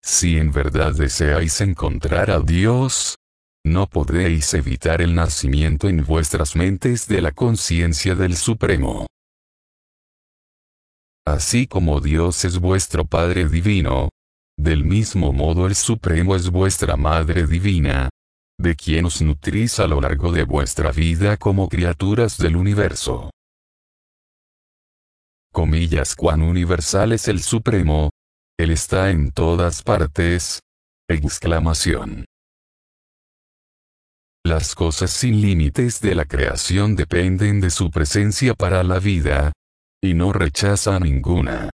Si en verdad deseáis encontrar a Dios, no podéis evitar el nacimiento en vuestras mentes de la conciencia del Supremo. Así como Dios es vuestro Padre Divino, del mismo modo el Supremo es vuestra Madre Divina, de quien os nutrís a lo largo de vuestra vida como criaturas del universo. Comillas, cuán universal es el Supremo. Él está en todas partes. Exclamación. Las cosas sin límites de la creación dependen de su presencia para la vida, y no rechaza ninguna.